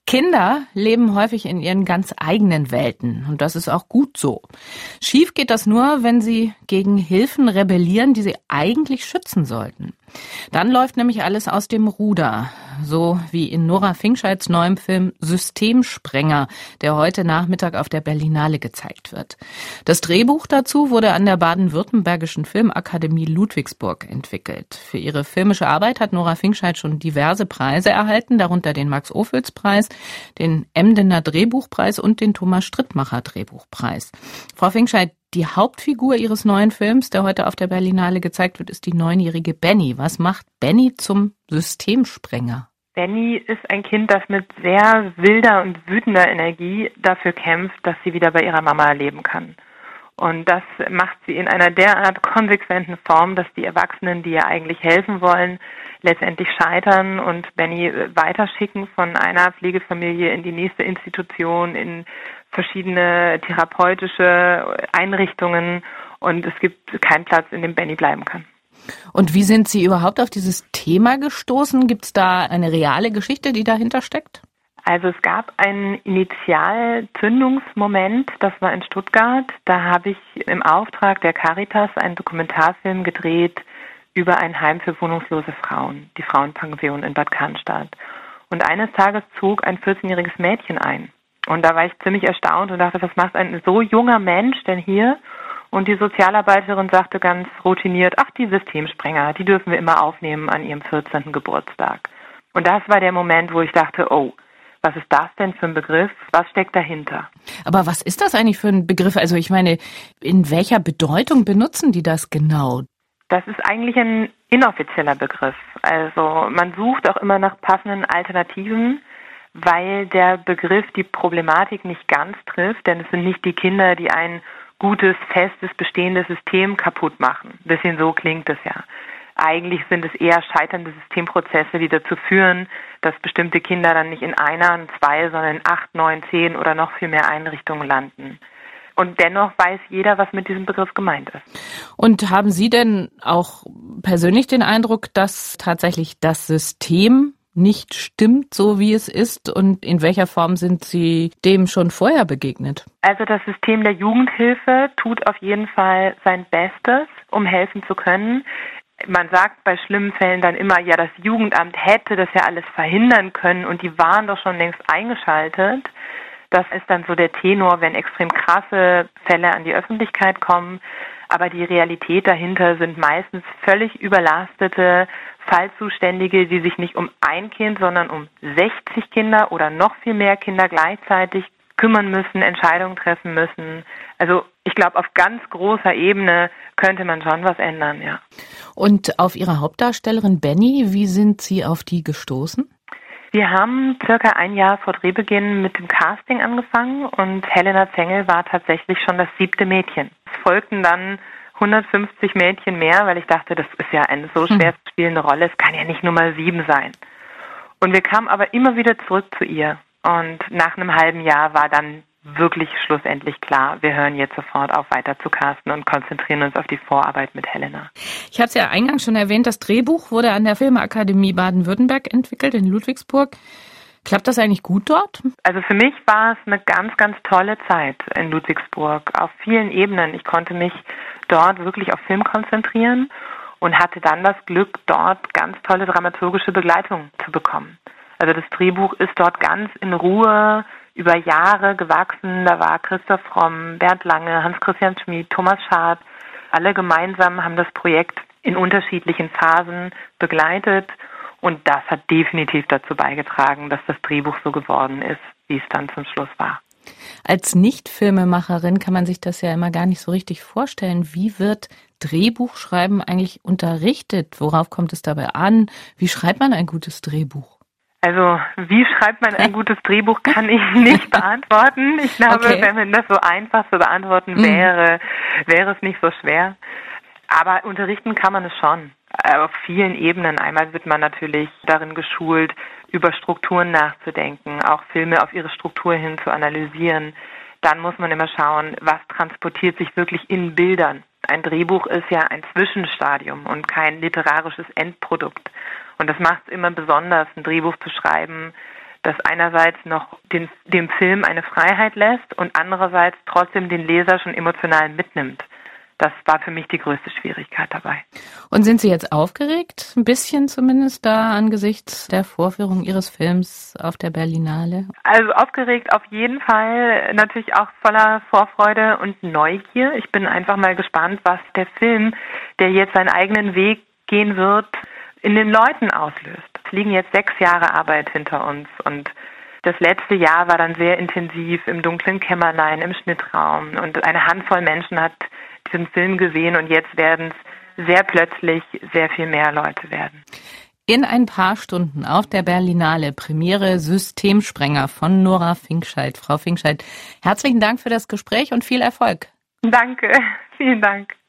Kinder leben häufig in ihren ganz eigenen Welten und das ist auch gut so. Schief geht das nur, wenn sie gegen Hilfen rebellieren, die sie eigentlich schützen sollten. Dann läuft nämlich alles aus dem Ruder, so wie in Nora Finkscheids neuem Film Systemsprenger, der heute Nachmittag auf der Berlinale gezeigt wird. Das Drehbuch dazu wurde an der Baden-Württembergischen Filmakademie Ludwigsburg entwickelt. Für ihre filmische Arbeit hat Nora Finkscheid schon diverse Preise erhalten, darunter den Max-Ophüls-Preis, den Emdener Drehbuchpreis und den Thomas Strittmacher Drehbuchpreis. Frau Finkscheid, die Hauptfigur Ihres neuen Films, der heute auf der Berlinale gezeigt wird, ist die 9-jährige Benny. Was macht Benny zum Systemsprenger? Benny ist ein Kind, das mit sehr wilder und wütender Energie dafür kämpft, dass sie wieder bei ihrer Mama leben kann. Und das macht sie in einer derart konsequenten Form, dass die Erwachsenen, die ihr eigentlich helfen wollen, letztendlich scheitern und Benny weiterschicken von einer Pflegefamilie in die nächste Institution, in verschiedene therapeutische Einrichtungen und es gibt keinen Platz, in dem Benny bleiben kann. Und wie sind Sie überhaupt auf dieses Thema gestoßen? Gibt es da eine reale Geschichte, die dahinter steckt? Also es gab einen Initialzündungsmoment, das war in Stuttgart. Da habe ich im Auftrag der Caritas einen Dokumentarfilm gedreht über ein Heim für wohnungslose Frauen, die Frauenpension in Bad Cannstatt. Und eines Tages zog ein 14-jähriges Mädchen ein. Und da war ich ziemlich erstaunt und dachte, was macht ein so junger Mensch denn hier? Und die Sozialarbeiterin sagte ganz routiniert, ach, die Systemsprenger, die dürfen wir immer aufnehmen an ihrem 14. Geburtstag. Und das war der Moment, wo ich dachte, oh, was ist das denn für ein Begriff? Was steckt dahinter? Aber was ist das eigentlich für ein Begriff? Also ich meine, in welcher Bedeutung benutzen die das genau? Das ist eigentlich ein inoffizieller Begriff. Also man sucht auch immer nach passenden Alternativen, weil der Begriff die Problematik nicht ganz trifft, denn es sind nicht die Kinder, die ein gutes, festes, bestehendes System kaputt machen. Ein bisschen so klingt es ja. Eigentlich sind es eher scheiternde Systemprozesse, die dazu führen, dass bestimmte Kinder dann nicht in einer, 2, sondern in 8, 9, 10 oder noch viel mehr Einrichtungen landen. Und dennoch weiß jeder, was mit diesem Begriff gemeint ist. Und haben Sie denn auch persönlich den Eindruck, dass tatsächlich das System nicht stimmt, so wie es ist? Und in welcher Form sind Sie dem schon vorher begegnet? Also das System der Jugendhilfe tut auf jeden Fall sein Bestes, um helfen zu können. Man sagt bei schlimmen Fällen dann immer, ja, das Jugendamt hätte das ja alles verhindern können und die waren doch schon längst eingeschaltet. Das ist dann so der Tenor, wenn extrem krasse Fälle an die Öffentlichkeit kommen. Aber die Realität dahinter sind meistens völlig überlastete Fallzuständige, die sich nicht um ein Kind, sondern um 60 Kinder oder noch viel mehr Kinder gleichzeitig kümmern müssen, Entscheidungen treffen müssen. Also ich glaube, auf ganz großer Ebene könnte man schon was ändern, ja. Und auf Ihre Hauptdarstellerin Benny, wie sind Sie auf die gestoßen? Wir haben circa ein Jahr vor Drehbeginn mit dem Casting angefangen und Helena Zengel war tatsächlich schon das 7. Mädchen. Es folgten dann 150 Mädchen mehr, weil ich dachte, das ist ja eine so schwer zu spielende Rolle, es kann ja nicht Nummer 7 sein. Und wir kamen aber immer wieder zurück zu ihr. Und nach einem halben Jahr war dann wirklich schlussendlich klar, wir hören jetzt sofort auf, weiter zu casten und konzentrieren uns auf die Vorarbeit mit Helena. Ich hatte es ja eingangs schon erwähnt, das Drehbuch wurde an der Filmakademie Baden-Württemberg entwickelt, in Ludwigsburg. Klappt das eigentlich gut dort? Also für mich war es eine ganz, ganz tolle Zeit in Ludwigsburg, auf vielen Ebenen. Ich konnte mich dort wirklich auf Film konzentrieren und hatte dann das Glück, dort ganz tolle dramaturgische Begleitung zu bekommen. Also das Drehbuch ist dort ganz in Ruhe über Jahre gewachsen. Da war Christoph Fromm, Bernd Lange, Hans-Christian Schmid, Thomas Schad. Alle gemeinsam haben das Projekt in unterschiedlichen Phasen begleitet. Und das hat definitiv dazu beigetragen, dass das Drehbuch so geworden ist, wie es dann zum Schluss war. Als Nicht-Filmemacherin kann man sich das ja immer gar nicht so richtig vorstellen. Wie wird Drehbuchschreiben eigentlich unterrichtet? Worauf kommt es dabei an? Wie schreibt man ein gutes Drehbuch? Also, wie schreibt man ein gutes Drehbuch, kann ich nicht beantworten. Ich glaube, wenn man das so einfach zu beantworten wäre, wäre es nicht so schwer. Aber unterrichten kann man es schon. Auf vielen Ebenen. Einmal wird man natürlich darin geschult, über Strukturen nachzudenken, auch Filme auf ihre Struktur hin zu analysieren. Dann muss man immer schauen, was transportiert sich wirklich in Bildern. Ein Drehbuch ist ja ein Zwischenstadium und kein literarisches Endprodukt. Und das macht es immer besonders, ein Drehbuch zu schreiben, das einerseits noch dem Film eine Freiheit lässt und andererseits trotzdem den Leser schon emotional mitnimmt. Das war für mich die größte Schwierigkeit dabei. Und sind Sie jetzt aufgeregt? Ein bisschen zumindest da angesichts der Vorführung Ihres Films auf der Berlinale? Also aufgeregt auf jeden Fall, natürlich auch voller Vorfreude und Neugier. Ich bin einfach mal gespannt, was der Film, der jetzt seinen eigenen Weg gehen wird, in den Leuten auslöst. Es liegen jetzt 6 Jahre Arbeit hinter uns und das letzte Jahr war dann sehr intensiv im dunklen Kämmerlein, im Schnittraum und eine Handvoll Menschen hat diesen Film gesehen und jetzt werden es sehr plötzlich sehr viel mehr Leute werden. In ein paar Stunden auf der Berlinale Premiere Systemsprenger von Nora Finkscheid. Frau Finkscheid, herzlichen Dank für das Gespräch und viel Erfolg. Danke, vielen Dank.